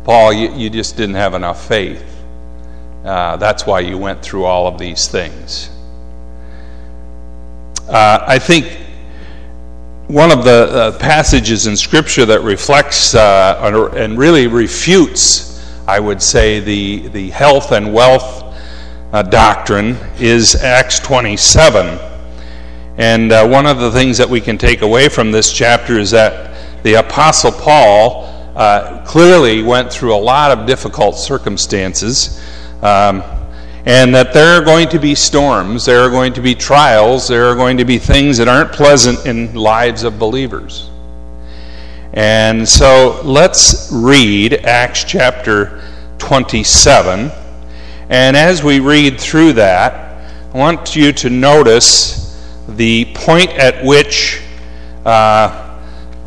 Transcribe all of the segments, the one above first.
Paul, you just didn't have enough faith. That's why you went through all of these things. I think one of the passages in Scripture that reflects and really refutes, I would say, the health and wealth doctrine is Acts 27. And one of the things that we can take away from this chapter is that the Apostle Paul clearly went through a lot of difficult circumstances, and that there are going to be storms, there are going to be trials, there are going to be things that aren't pleasant in lives of believers. And so let's read Acts chapter 27. And as we read through that, I want you to notice the point at which all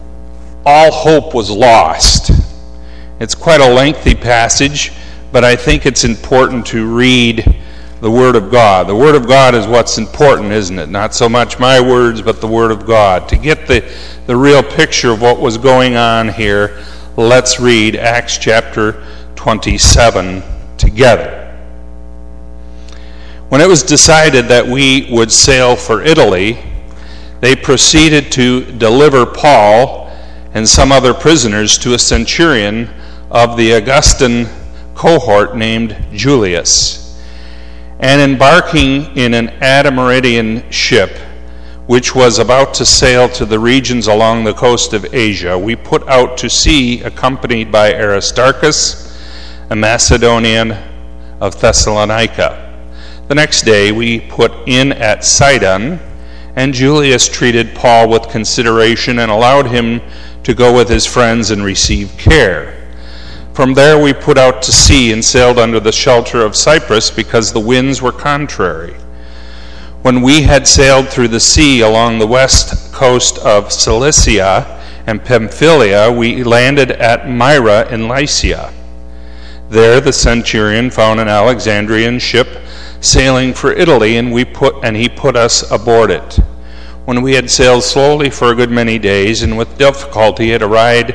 hope was lost. It's quite a lengthy passage, but I think it's important to read the Word of God. The Word of God is what's important, isn't it? Not so much my words, but the Word of God. To get the real picture of what was going on here, let's read Acts chapter 27 together. When it was decided that we would sail for Italy, they proceeded to deliver Paul and some other prisoners to a centurion of the Augustan cohort named Julius. And embarking in an Adramyttian ship, which was about to sail to the regions along the coast of Asia, we put out to sea accompanied by Aristarchus, a Macedonian of Thessalonica. The next day we put in at Sidon, and Julius treated Paul with consideration and allowed him to go with his friends and receive care. From there we put out to sea and sailed under the shelter of Cyprus because the winds were contrary. When we had sailed through the sea along the west coast of Cilicia and Pamphylia, we landed at Myra in Lycia. There the centurion found an Alexandrian ship sailing for Italy, and he put us aboard it. When we had sailed slowly for a good many days, and with difficulty had arrived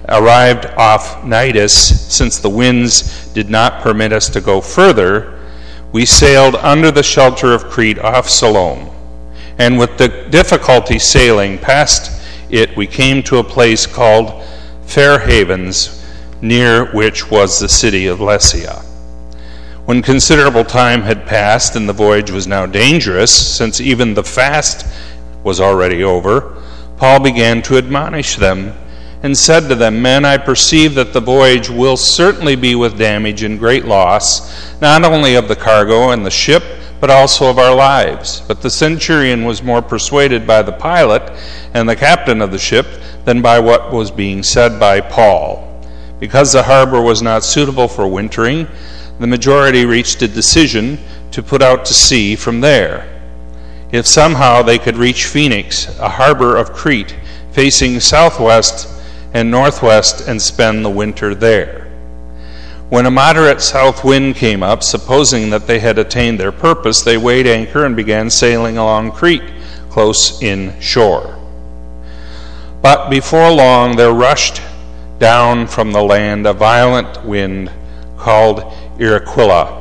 off Cnidus, since the winds did not permit us to go further, we sailed under the shelter of Crete off Salome. And with the difficulty sailing past it, we came to a place called Fair Havens, near which was the city of Lasea. When considerable time had passed and the voyage was now dangerous, since even the fast was already over, Paul began to admonish them and said to them, "Men, I perceive that the voyage will certainly be with damage and great loss, not only of the cargo and the ship, but also of our lives." But the centurion was more persuaded by the pilot and the captain of the ship than by what was being said by Paul. Because the harbor was not suitable for wintering, the majority reached a decision to put out to sea from there. If somehow they could reach Phoenix, a harbor of Crete, facing southwest and northwest, and spend the winter there. When a moderate south wind came up, supposing that they had attained their purpose, they weighed anchor and began sailing along Crete, close in shore. But before long there rushed down from the land a violent wind called Irrequilo.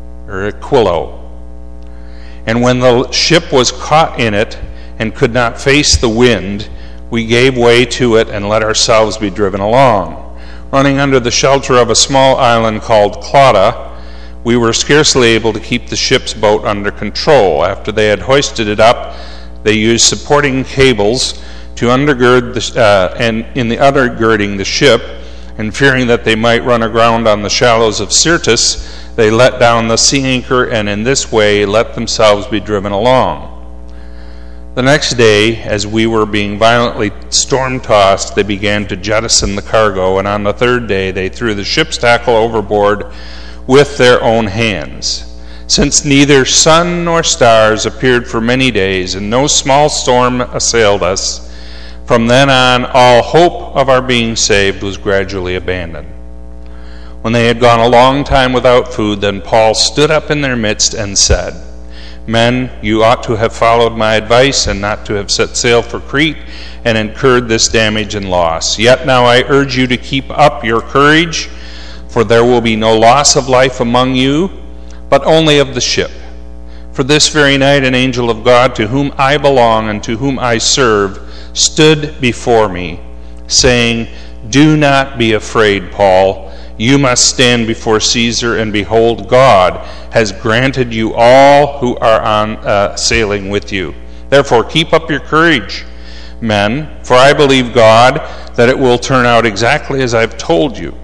And when the ship was caught in it and could not face the wind, we gave way to it and let ourselves be driven along. Running under the shelter of a small island called Clauda, we were scarcely able to keep the ship's boat under control. After they had hoisted it up, they used supporting cables to undergird and in the undergirding the ship, and fearing that they might run aground on the shallows of Syrtis, they let down the sea anchor and in this way let themselves be driven along. The next day, as we were being violently storm-tossed, they began to jettison the cargo, and on the third day they threw the ship's tackle overboard with their own hands. Since neither sun nor stars appeared for many days, and no small storm assailed us, from then on all hope of our being saved was gradually abandoned. When they had gone a long time without food, then Paul stood up in their midst and said, "Men, you ought to have followed my advice and not to have set sail for Crete and incurred this damage and loss. Yet now I urge you to keep up your courage, For there will be no loss of life among you, but only of the ship. For this very night an angel of God, to whom I belong and to whom I serve, stood before me, saying, Do not be afraid, Paul. You must stand before Caesar, and behold, God has granted you all who are on sailing with you. Therefore keep up your courage, men, for I believe God that it will turn out exactly as I've told you,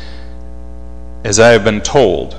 as I have been told.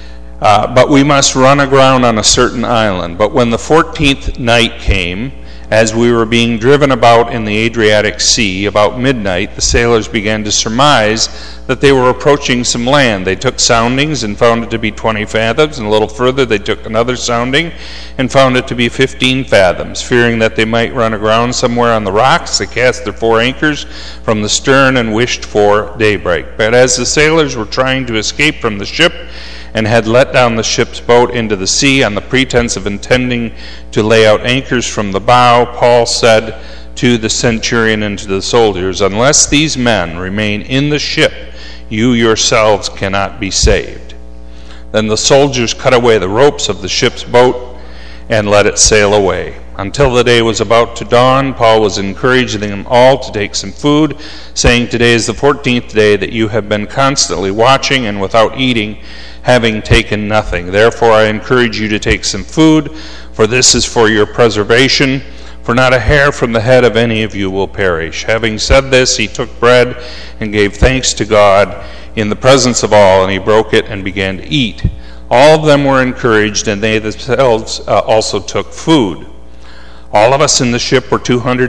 But we must run aground on a certain island. But when the 14th night came, as we were being driven about in the Adriatic Sea, about midnight, the sailors began to surmise that they were approaching some land. They took soundings and found it to be 20 fathoms, and a little further they took another sounding and found it to be 15 fathoms. Fearing that they might run aground somewhere on the rocks, they cast their 4 anchors from the stern and wished for daybreak. But as the sailors were trying to escape from the ship, and had let down the ship's boat into the sea on the pretense of intending to lay out anchors from the bow, Paul said to the centurion and to the soldiers, Unless these men remain in the ship, you yourselves cannot be saved. Then the soldiers cut away the ropes of the ship's boat and let it sail away. Until the day was about to dawn, Paul was encouraging them all to take some food, saying, Today is the 14th day that you have been constantly watching and without eating, having taken nothing. Therefore I encourage you to take some food, for this is for your preservation, for not a hair from the head of any of you will perish. Having said this, he took bread and gave thanks to God in the presence of all, and he broke it and began to eat. All of them were encouraged, and they themselves also took food. All of us in the ship were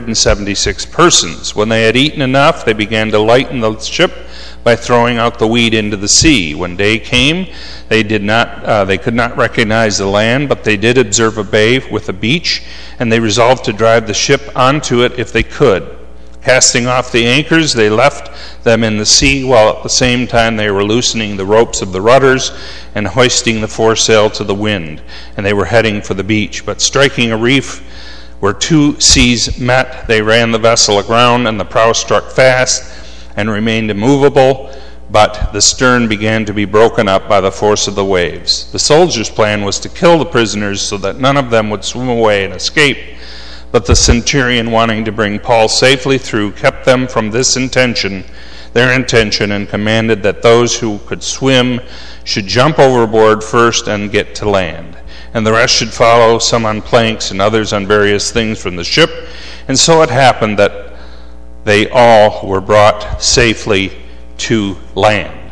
276 persons. When they had eaten enough, they began to lighten the ship by throwing out the wheat into the sea. When day came, they could not recognize the land, but they did observe a bay with a beach, and they resolved to drive the ship onto it if they could. Casting off the anchors, they left them in the sea, while at the same time they were loosening the ropes of the rudders and hoisting the foresail to the wind, and they were heading for the beach. But striking a reef where 2 seas met, they ran the vessel aground, and the prow struck fast and remained immovable, but the stern began to be broken up by the force of the waves. The soldiers' plan was to kill the prisoners so that none of them would swim away and escape. But the centurion, wanting to bring Paul safely through, kept them from their intention, and commanded that those who could swim should jump overboard first and get to land, and the rest should follow, some on planks and others on various things from the ship. And so it happened that they all were brought safely to land.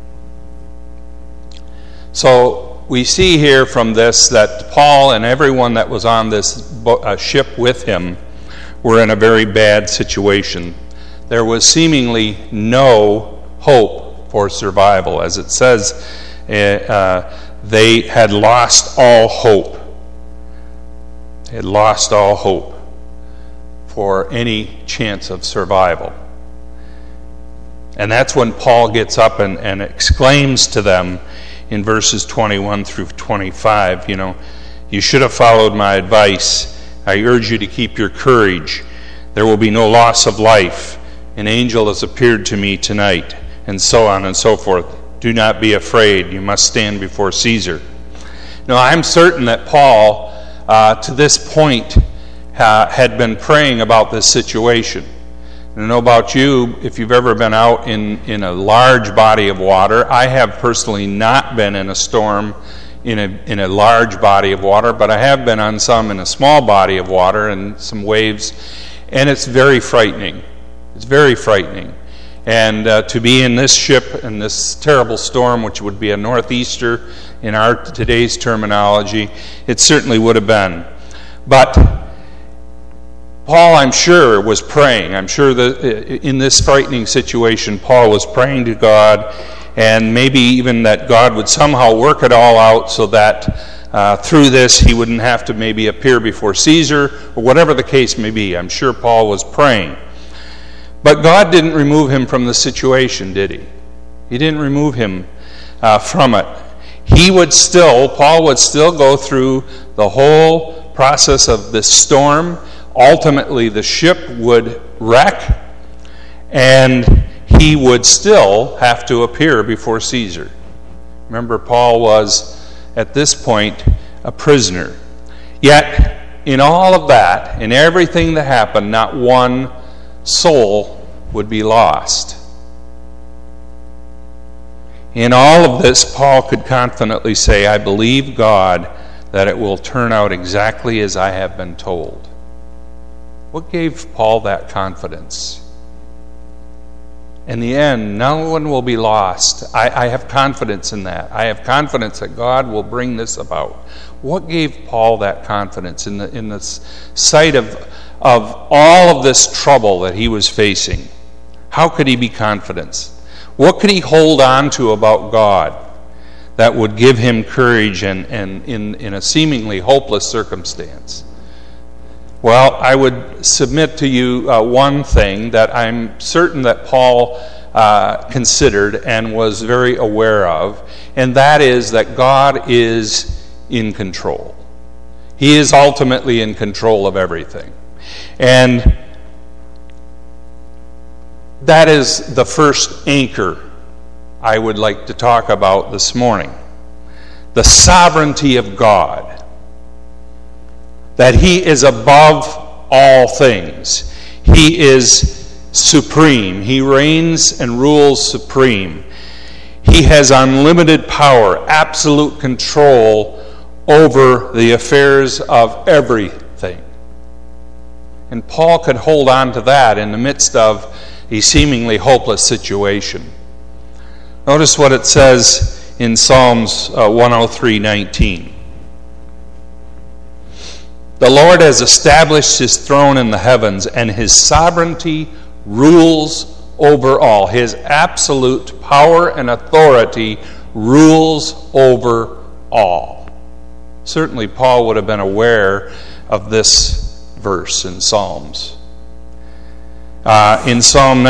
So we see here from this that Paul and everyone that was on this ship with him were in a very bad situation. There was seemingly no hope for survival. As it says, they had lost all hope. They had lost all hope for any chance of survival. And that's when Paul gets up and exclaims to them in verses 21 through 25, you should have followed my advice. I urge you to keep your courage. There will be no loss of life. An angel has appeared to me tonight, and so on and so forth. Do not be afraid. You must stand before Caesar. Now, I'm certain that Paul, to this point, had been praying about this situation. I don't know about you, if you've ever been out in a large body of water. I have personally not been in a storm in a large body of water, but I have been on some in a small body of water and some waves, and it's very frightening. It's very frightening. And to be in this ship in this terrible storm, which would be a northeaster in our today's terminology, it certainly would have been. But Paul, I'm sure, was praying. I'm sure that in this frightening situation, Paul was praying to God, and maybe even that God would somehow work it all out so that through this he wouldn't have to maybe appear before Caesar, or whatever the case may be. I'm sure Paul was praying. But God didn't remove him from the situation, did he? He didn't remove him from it. Paul would still go through the whole process of this storm. Ultimately, the ship would wreck, and he would still have to appear before Caesar. Remember, Paul was, at this point, a prisoner. Yet, in all of that, in everything that happened, not one soul would be lost. In all of this, Paul could confidently say, I believe God that it will turn out exactly as I have been told. What gave Paul that confidence? In the end, no one will be lost. I have confidence in that. I have confidence that God will bring this about. What gave Paul that confidence in the sight of all of this trouble that he was facing? How could he be confident? What could he hold on to about God that would give him courage and in a seemingly hopeless circumstance? Well, I would submit to you one thing that I'm certain that Paul considered and was very aware of, and that is that God is in control. He is ultimately in control of everything. And that is the first anchor I would like to talk about this morning. The sovereignty of God. That He is above all things. He is supreme. He reigns and rules supreme. He has unlimited power, absolute control over the affairs of everything. And Paul could hold on to that in the midst of a seemingly hopeless situation. Notice what it says in Psalms 103:19. The Lord has established His throne in the heavens, and His sovereignty rules over all. His absolute power and authority rules over all. Certainly Paul would have been aware of this verse in Psalms. In Psalm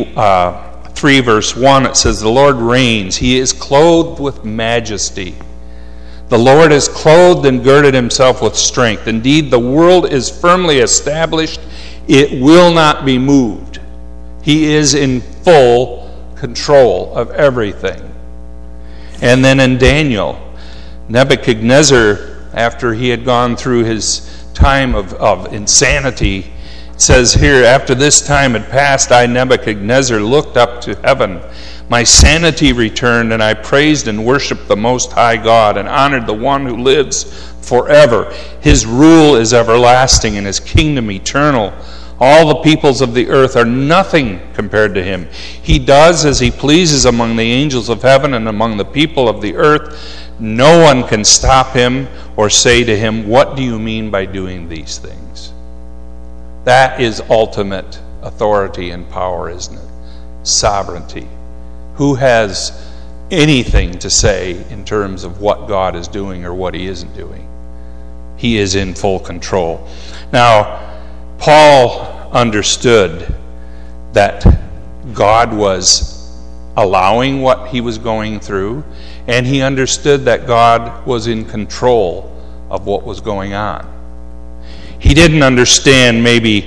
93, verse 1, it says, The Lord reigns. He is clothed with majesty. The Lord has clothed and girded Himself with strength. Indeed, the world is firmly established. It will not be moved. He is in full control of everything. And then in Daniel, Nebuchadnezzar, after he had gone through his time of insanity, says here, after this time had passed, I, Nebuchadnezzar, looked up to heaven. My sanity returned, and I praised and worshiped the Most High God and honored the one who lives forever. His rule is everlasting, and His kingdom eternal. All the peoples of the earth are nothing compared to Him. He does as He pleases among the angels of heaven and among the people of the earth. No one can stop Him or say to Him, What do you mean by doing these things? That is ultimate authority and power, isn't it? Sovereignty. Who has anything to say in terms of what God is doing or what He isn't doing? He is in full control. Now, Paul understood that God was allowing what he was going through, and he understood that God was in control of what was going on. He didn't understand maybe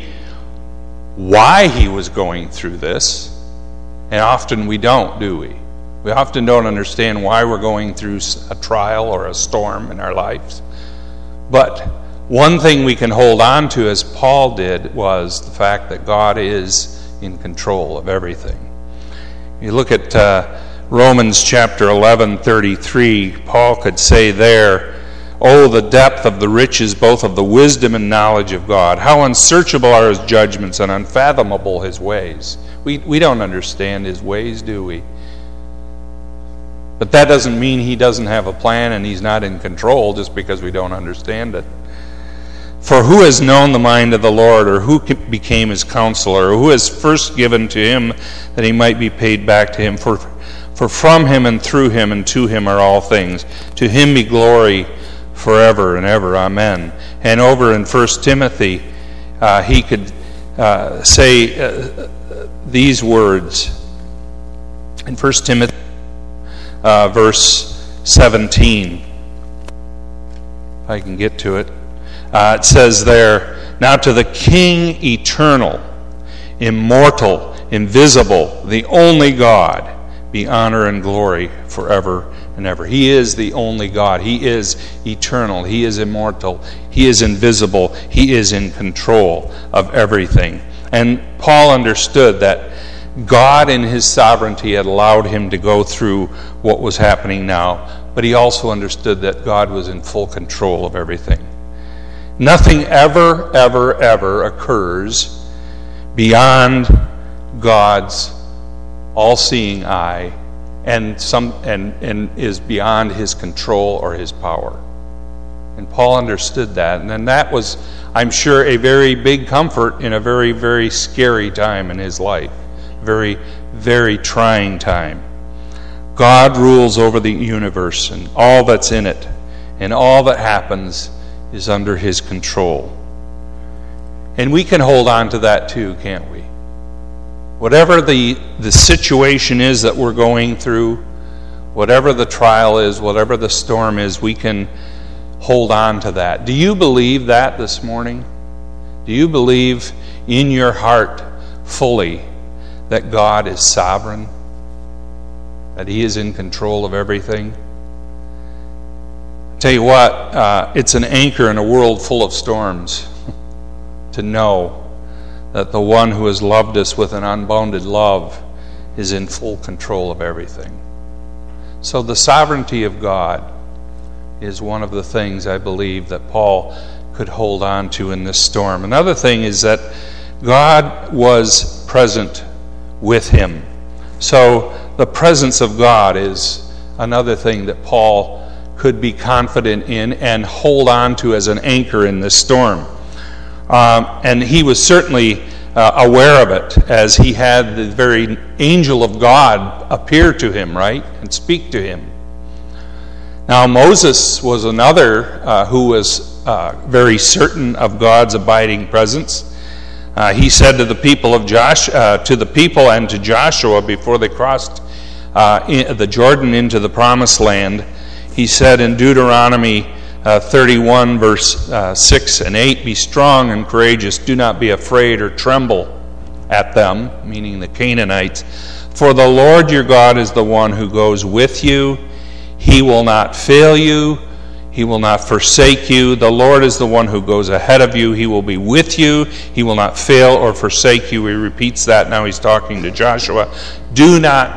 why he was going through this, and often we don't, do we? We often don't understand why we're going through a trial or a storm in our lives. But one thing we can hold on to, as Paul did, was the fact that God is in control of everything. You look at Romans chapter 11:33, Paul could say there, Oh, the depth of the riches, both of the wisdom and knowledge of God. How unsearchable are His judgments and unfathomable His ways. We don't understand His ways, do we? But that doesn't mean He doesn't have a plan and He's not in control just because we don't understand it. For who has known the mind of the Lord, or who became His counselor, or who has first given to Him that He might be paid back to Him? For from Him and through Him and to Him are all things. To Him be glory forever and ever. Amen. And over in 1 Timothy, he could say these words. In 1 Timothy, verse 17, if I can get to it. It says there, Now to the King eternal, immortal, invisible, the only God, be honor and glory forever and ever. He is the only God. He is eternal. He is immortal. He is invisible. He is in control of everything. And Paul understood that God in his sovereignty had allowed him to go through what was happening now, but he also understood that God was in full control of everything. Nothing ever, ever, ever occurs beyond God's all-seeing eye and is beyond his control or his power. And Paul understood that, and then that was, I'm sure, a very big comfort in a very, very scary time in his life. Very, very trying time. God rules over the universe and all that's in it, and all that happens is under his control. And we can hold on to that too, can't we? Whatever the situation is that we're going through, whatever the trial is, whatever the storm is, we can hold on to that. Do you believe that this morning? Do you believe in your heart fully that God is sovereign? That he is in control of everything? I'll tell you what, it's an anchor in a world full of storms to know that the one who has loved us with an unbounded love is in full control of everything. So the sovereignty of God is one of the things I believe that Paul could hold on to in this storm. Another thing is that God was present with him. So the presence of God is another thing that Paul could be confident in and hold on to as an anchor in this storm. And he was certainly aware of it, as he had the very angel of God appear to him, right, and speak to him. Now Moses was another who was very certain of God's abiding presence. He said to the people and to Joshua before they crossed the Jordan into the Promised Land, he said in Deuteronomy 31 verse 6 and 8, "Be strong and courageous, do not be afraid or tremble at them," meaning the Canaanites, "for the Lord your God is the one who goes with you. He will not fail you. He will not forsake you. The Lord is the one who goes ahead of you. He will be with you. He will not fail or forsake you." He repeats that. Now he's talking to Joshua. Do not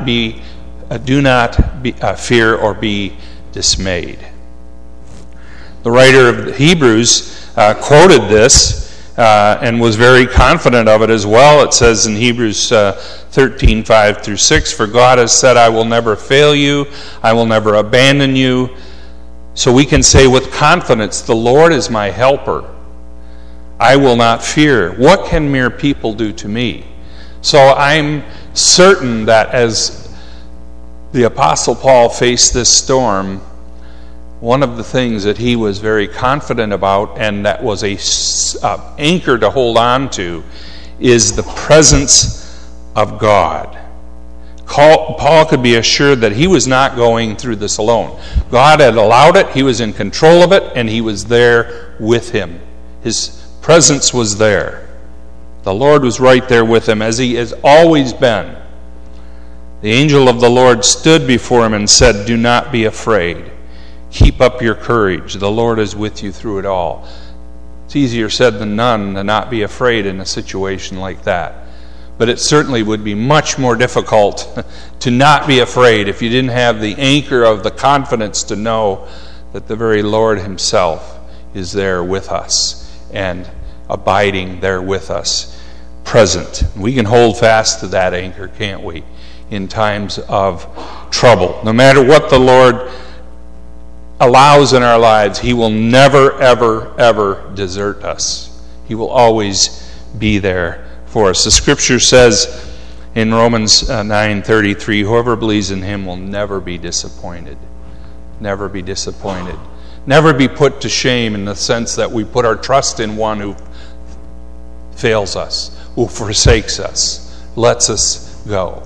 fear or be dismayed. The writer of Hebrews quoted this and was very confident of it as well. It says in Hebrews 13, 5 through 6, "For God has said, I will never fail you. I will never abandon you." So we can say with confidence, "The Lord is my helper. I will not fear. What can mere people do to me?" So I'm certain that as the Apostle Paul faced this storm, one of the things that he was very confident about, and that was a anchor to hold on to, is the presence of God. Paul could be assured that he was not going through this alone. God had allowed it, he was in control of it, and he was there with him. His presence was there. The Lord was right there with him, as he has always been. The angel of the Lord stood before him and said, "Do not be afraid. Keep up your courage. The Lord is with you through it all." It's easier said than done to not be afraid in a situation like that. But it certainly would be much more difficult to not be afraid if you didn't have the anchor of the confidence to know that the very Lord himself is there with us and abiding there with us, present. We can hold fast to that anchor, can't we, in times of trouble. No matter what the Lord allows in our lives, he will never, ever, ever desert us. He will always be there for us. The scripture says in Romans 9:33, "Whoever believes in him will never be disappointed." Never be disappointed. Never be put to shame in the sense that we put our trust in one who fails us, who forsakes us, lets us go.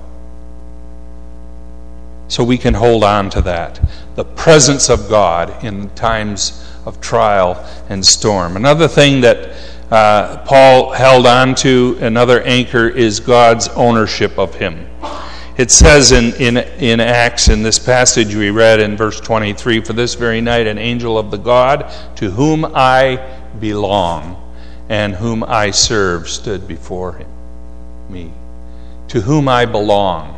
So we can hold on to that. The presence of God in times of trial and storm. Another thing that Paul held on to, another anchor, is God's ownership of him. It says in Acts, in this passage we read in verse 23, "For this very night an angel of the God to whom I belong and whom I serve stood before me." To whom I belong.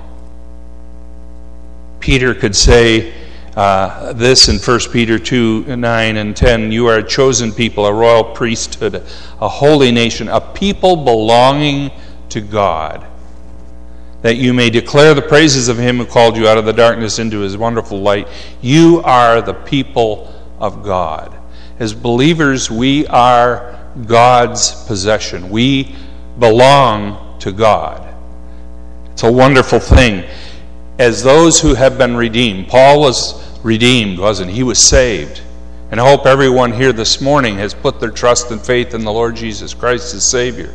Peter could say this in 1 Peter 2:9 and 10, "You are a chosen people, a royal priesthood, a holy nation, a people belonging to God, that you may declare the praises of him who called you out of the darkness into his wonderful light." You are the people of God. As believers, we are God's possession. We belong to God. It's a wonderful thing. As those who have been redeemed, Paul was redeemed, wasn't he? He was saved. And I hope everyone here this morning has put their trust and faith in the Lord Jesus Christ as Savior.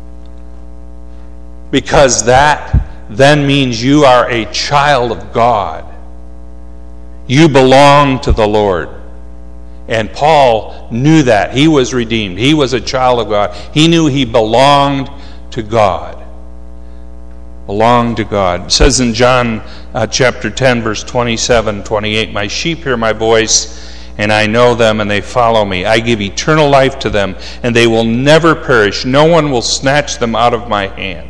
Because that then means you are a child of God. You belong to the Lord. And Paul knew that. He was redeemed. He was a child of God. He knew he belonged to God. Belong to God. It says in John chapter 10, verse 27, 28, "My sheep hear my voice, and I know them, and they follow me. I give eternal life to them, and they will never perish. No one will snatch them out of my hand."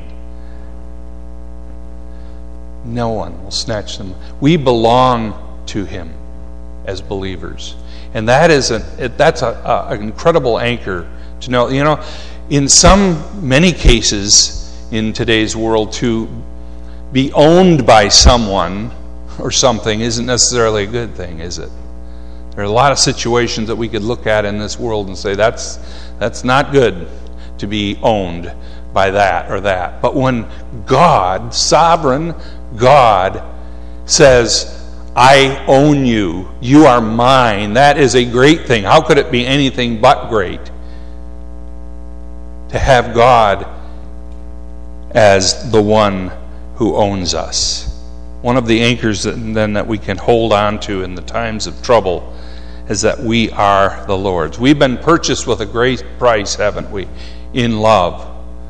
No one will snatch them. We belong to him as believers. And that's an incredible anchor to know. You know, in many cases in today's world, to be owned by someone or something isn't necessarily a good thing, is it? There are a lot of situations that we could look at in this world and say that's not good to be owned by that or that. But when God, sovereign God, says, "I own you, you are mine," that is a great thing. How could it be anything but great to have God as the one who owns us? One of the anchors that we can hold on to in the times of trouble is that we are the Lord's. We've been purchased with a great price, haven't we? In love.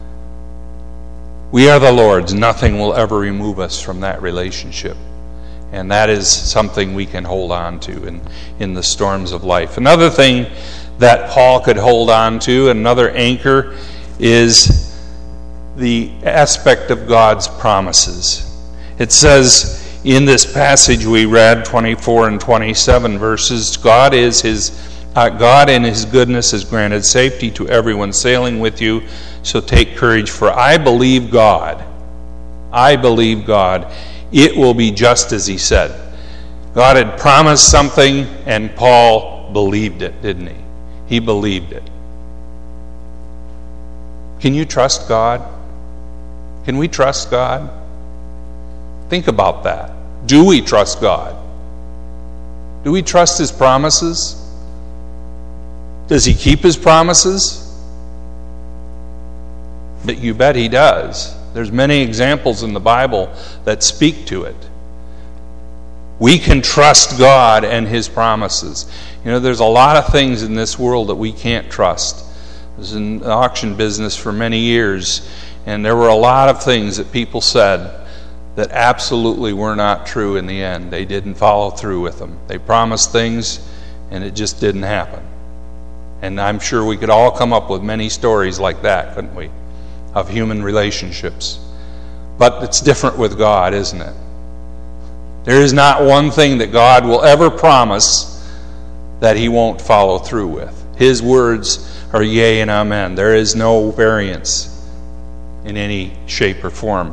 We are the Lord's. Nothing will ever remove us from that relationship. And that is something we can hold on to in the storms of life. Another thing that Paul could hold on to, another anchor, is the aspect of God's promises. It says in this passage we read, 24 and 27 verses, God in his goodness has granted safety to everyone sailing with you, so take courage, for I believe God. I believe God. It will be just as he said. God had promised something, and Paul believed it, didn't he? He believed it. Can you trust God? Can we trust God? Think about that. Do we trust God? Do we trust his promises? Does he keep his promises? But you bet he does. There's many examples in the Bible that speak to it. We can trust God and his promises. You know, there's a lot of things in this world that we can't trust. I was in the auction business for many years, and there were a lot of things that people said that absolutely were not true in the end. They didn't follow through with them. They promised things, and it just didn't happen. And I'm sure we could all come up with many stories like that, couldn't we? Of human relationships. But it's different with God, isn't it? There is not one thing that God will ever promise that he won't follow through with. His words are yea and amen. There is no variance in any shape or form.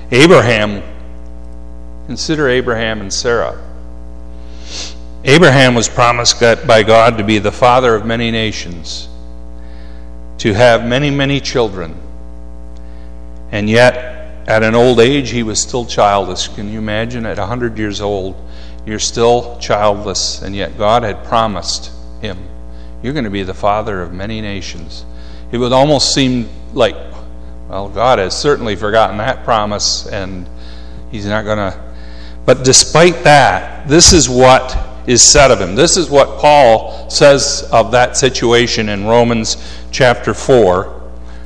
Consider Abraham and Sarah. Abraham was promised by God to be the father of many nations, to have many, many children. And yet, at an old age, he was still childless. Can you imagine? At 100 years old, you're still childless, and yet God had promised him, you're going to be the father of many nations. It would almost seem like, well, God has certainly forgotten that promise, and he's not going to... But despite that, this is what is said of him. This is what Paul says of that situation in Romans chapter 4,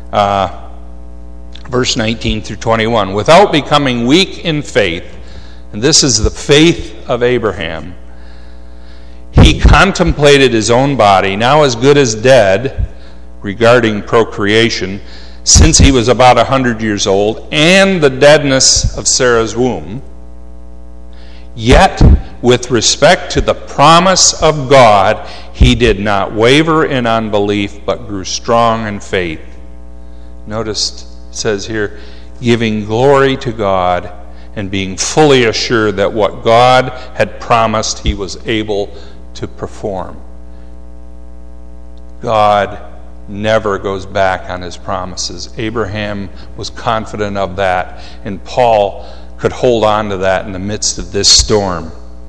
verse 19 through 21. Without becoming weak in faith, and this is the faith of Abraham, he contemplated his own body, now as good as dead, regarding procreation, since he was about 100 years old, and the deadness of Sarah's womb. Yet, with respect to the promise of God, he did not waver in unbelief, but grew strong in faith. Notice it says here, giving glory to God and being fully assured that what God had promised he was able to perform. God never goes back on his promises. Abraham was confident of that, and Paul could hold on to that in the midst of this storm.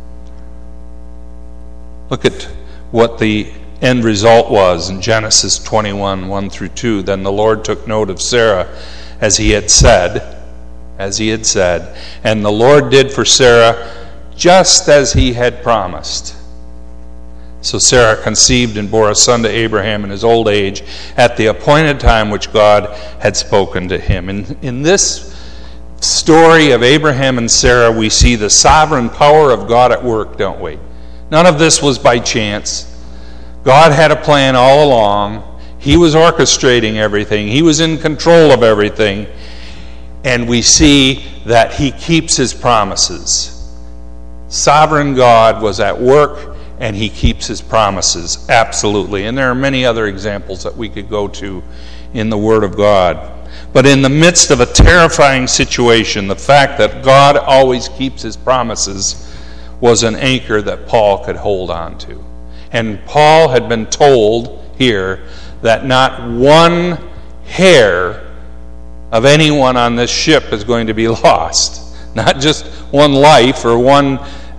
Look at what the end result was in Genesis 21, 1 through 2. Then the Lord took note of Sarah as he had said, and the Lord did for Sarah just as he had promised. So Sarah conceived and bore a son to Abraham in his old age at the appointed time which God had spoken to him. In this story of Abraham and Sarah, we see the sovereign power of God at work, don't we? None of this was by chance. God had a plan all along. He was orchestrating everything. He was in control of everything. And we see that he keeps his promises. Sovereign God was at work, and he keeps his promises, absolutely. And there are many other examples that we could go to in the Word of God. But in the midst of a terrifying situation, the fact that God always keeps his promises was an anchor that Paul could hold on to. And Paul had been told here that not one hair of anyone on this ship is going to be lost. Not just one life or one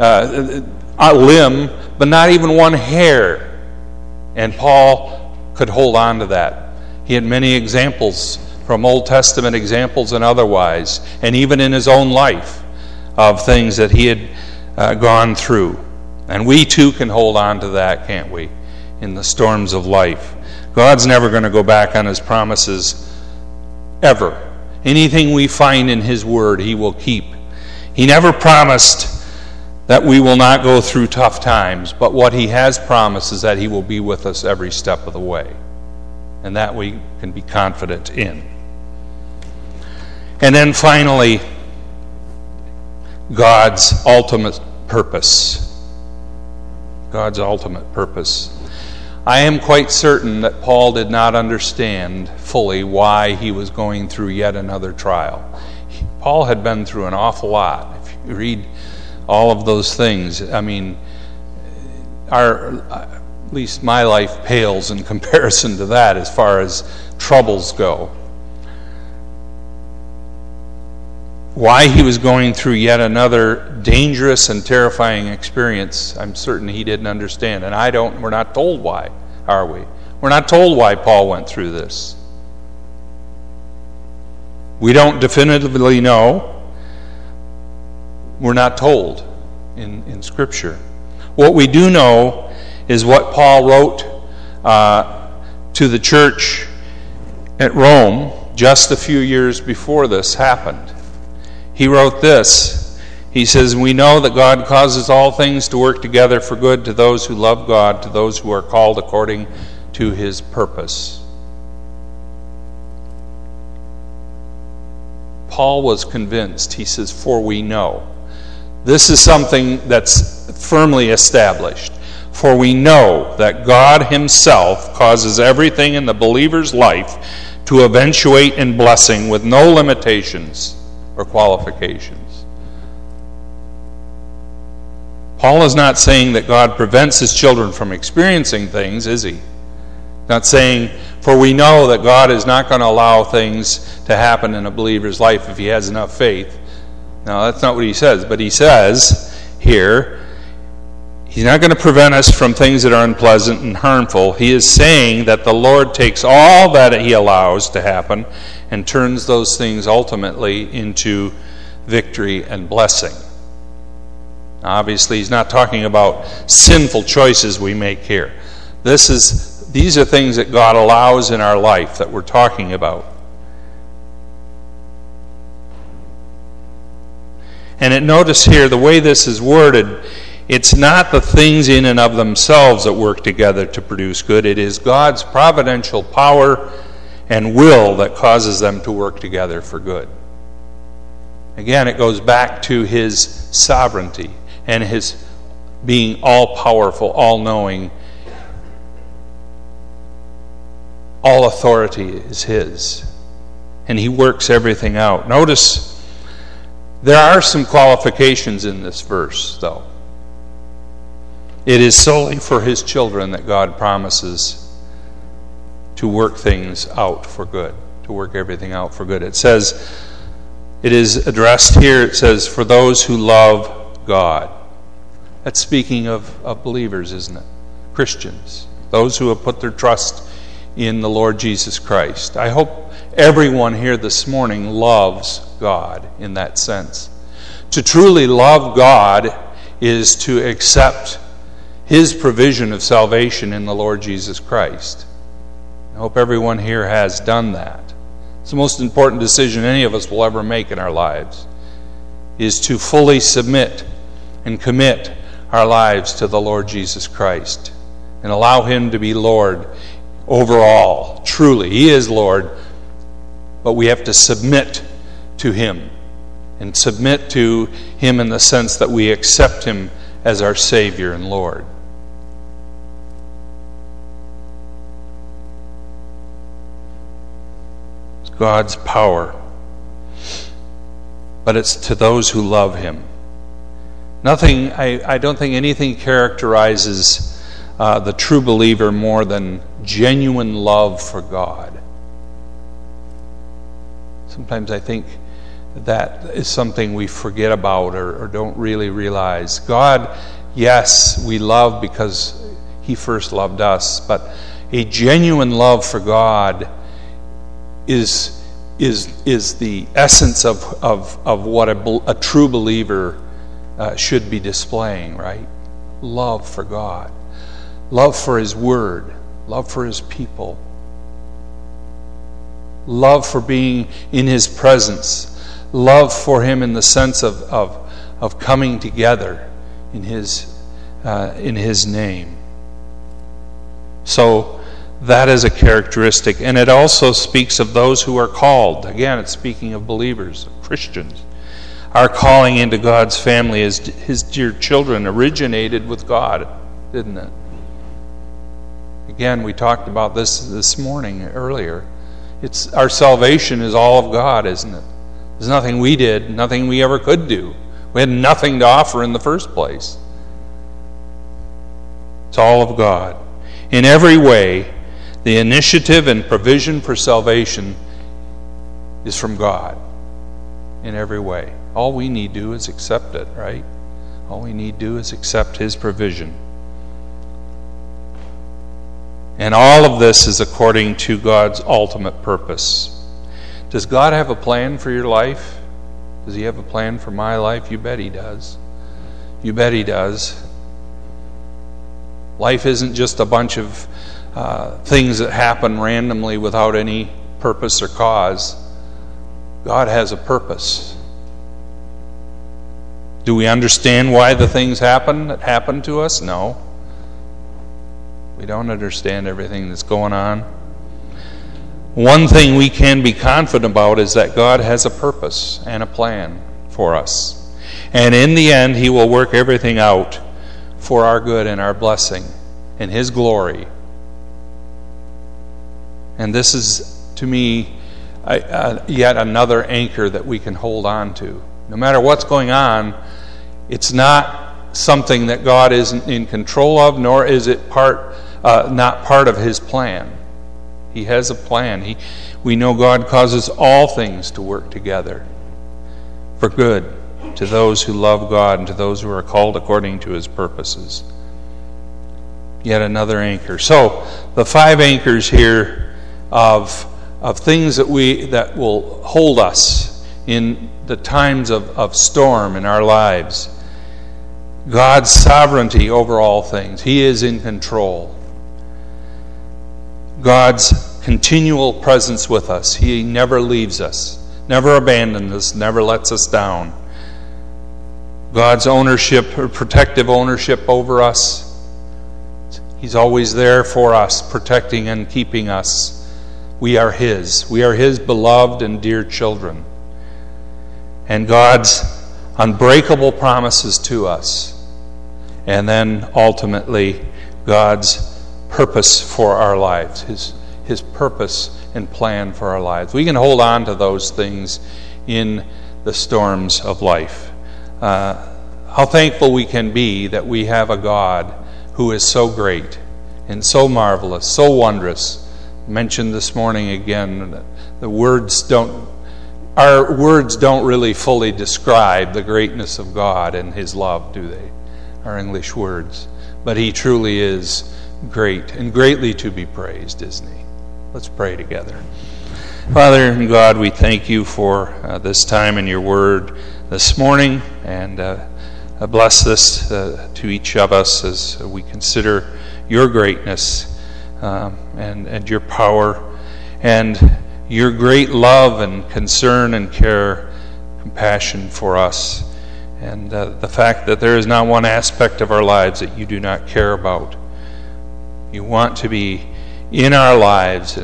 limb, but not even one hair. And Paul could hold on to that. He had many examples from Old Testament examples and otherwise, and even in his own life of things that he had gone through. And we too can hold on to that, can't we, in the storms of life. God's never going to go back on his promises, ever. Anything we find in his word, he will keep. He never promised that we will not go through tough times, but what he has promised is that he will be with us every step of the way. And that we can be confident in. And then finally, God's ultimate purpose. God's ultimate purpose. I am quite certain that Paul did not understand fully why he was going through yet another trial. Paul had been through an awful lot. If you read all of those things, I mean, at least my life pales in comparison to that as far as troubles go. Why he was going through yet another dangerous and terrifying experience, I'm certain he didn't understand. And we're not told why, are we? We're not told why Paul went through this. We don't definitively know. We're not told in Scripture. What we do know is what Paul wrote to the church at Rome just a few years before this happened. He wrote this. He says, "We know that God causes all things to work together for good to those who love God, to those who are called according to his purpose." Paul was convinced. He says, "For we know." This is something that's firmly established. For we know that God himself causes everything in the believer's life to eventuate in blessing with no limitations or qualifications. Paul is not saying that God prevents his children from experiencing things, is he? Not saying, for we know that God is not going to allow things to happen in a believer's life if he has enough faith. No, that's not what he says. But he says here, he's not going to prevent us from things that are unpleasant and harmful. He is saying that the Lord takes all that he allows to happen and turns those things ultimately into victory and blessing. Obviously, he's not talking about sinful choices we make here. These are things that God allows in our life that we're talking about. And notice here, the way this is worded, it's not the things in and of themselves that work together to produce good. It is God's providential power and will that causes them to work together for good. Again, it goes back to his sovereignty and his being all-powerful, all-knowing. All authority is his, and he works everything out. Notice there are some qualifications in this verse, though. It is solely for his children that God promises to work things out for good, to work everything out for good. It says, it is addressed here, it says, for those who love God. That's speaking of believers, isn't it? Christians, those who have put their trust in the Lord Jesus Christ. I hope everyone here this morning loves God in that sense. To truly love God is to accept his provision of salvation in the Lord Jesus Christ. I hope everyone here has done that. It's the most important decision any of us will ever make in our lives, is to fully submit and commit our lives to the Lord Jesus Christ and allow him to be Lord over all. Truly, he is Lord, but we have to submit to him, and submit to him in the sense that we accept him as our Savior and Lord. It's God's power, but it's to those who love him. I don't think anything characterizes the true believer more than genuine love for God. Sometimes I think that is something we forget about or don't really realize. God, yes, we love because he first loved us, but a genuine love for God is the essence of what a true believer should be displaying, right? Love for God. Love for his word. Love for his people. Love for being in his presence. Love for him in the sense of coming together in his name. So that is a characteristic. And it also speaks of those who are called. Again, it's speaking of believers, of Christians. Our calling into God's family as his dear children originated with God, didn't it? Again, we talked about this morning earlier. Our salvation is all of God, isn't it? There's nothing we did, nothing we ever could do. We had nothing to offer in the first place. It's all of God. In every way, the initiative and provision for salvation is from God. In every way. All we need to do is accept it, right? All we need to do is accept his provision. And all of this is according to God's ultimate purpose. Does God have a plan for your life? Does he have a plan for my life? You bet he does. You bet he does. Life isn't just a bunch of things that happen randomly without any purpose or cause. God has a purpose. Do we understand why the things happen that happen to us? No. We don't understand everything that's going on. One thing we can be confident about is that God has a purpose and a plan for us. And in the end, he will work everything out for our good and our blessing and his glory. And this is, to me, yet another anchor that we can hold on to. No matter what's going on, it's not something that God isn't in control of, nor is it not part of his plan. He has a plan. We know God causes all things to work together for good to those who love God and to those who are called according to his purposes. Yet another anchor. So the 5 anchors here of things that will hold us in the times of storm in our lives. God's sovereignty over all things. He is in control. God's continual presence with us. He never leaves us, never abandons us, never lets us down. God's ownership, or protective ownership over us. He's always there for us, protecting and keeping us. We are His. We are His beloved and dear children. And God's unbreakable promises to us. And then ultimately, God's purpose for our lives. His purpose and plan for our lives. We can hold on to those things in the storms of life. How thankful we can be that we have a God who is so great and so marvelous, so wondrous. Mentioned this morning again, our words don't really fully describe the greatness of God and His love, do they? Our English words. But He truly is great and greatly to be praised, isn't He? Let's pray together. Father and God, we thank You for this time in Your Word this morning, and bless this to each of us as we consider Your greatness and Your power and Your great love and concern and care, compassion for us, and the fact that there is not one aspect of our lives that You do not care about. You want to be in our lives,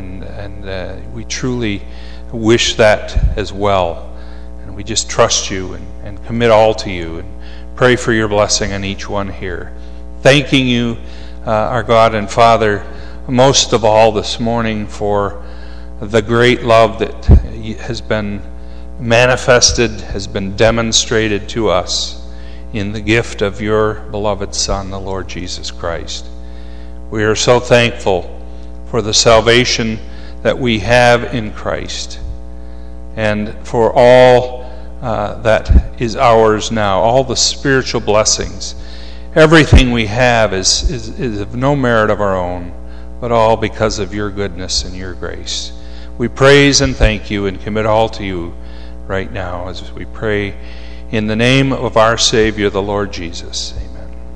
and we truly wish that as well. And we just trust You and commit all to You and pray for Your blessing on each one here. Thanking You, our God and Father, most of all this morning for the great love that has been manifested, has been demonstrated to us in the gift of Your beloved Son, the Lord Jesus Christ. We are so thankful for the salvation that we have in Christ, and for all that is ours now, all the spiritual blessings. Everything we have is of no merit of our own, but all because of Your goodness and Your grace. We praise and thank You and commit all to You right now as we pray in the name of our Savior, the Lord Jesus. Amen.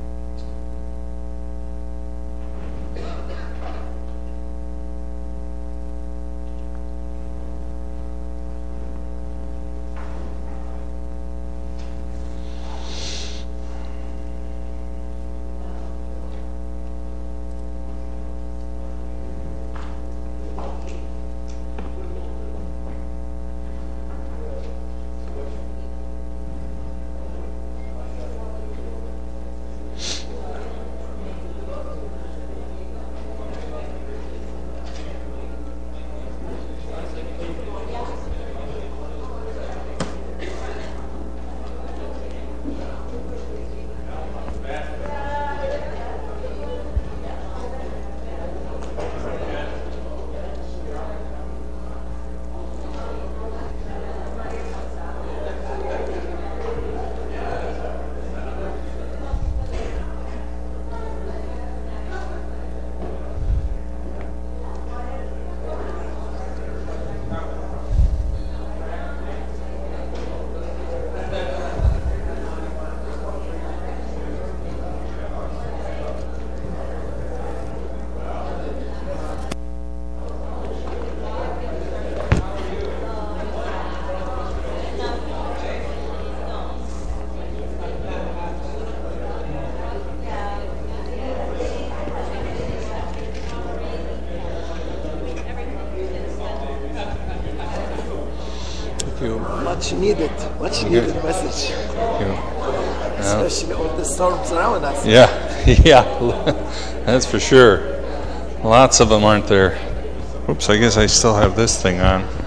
Much needed message. Especially all the storms around us. Yeah, that's for sure. Lots of them, aren't there? Oops, I guess I still have this thing on.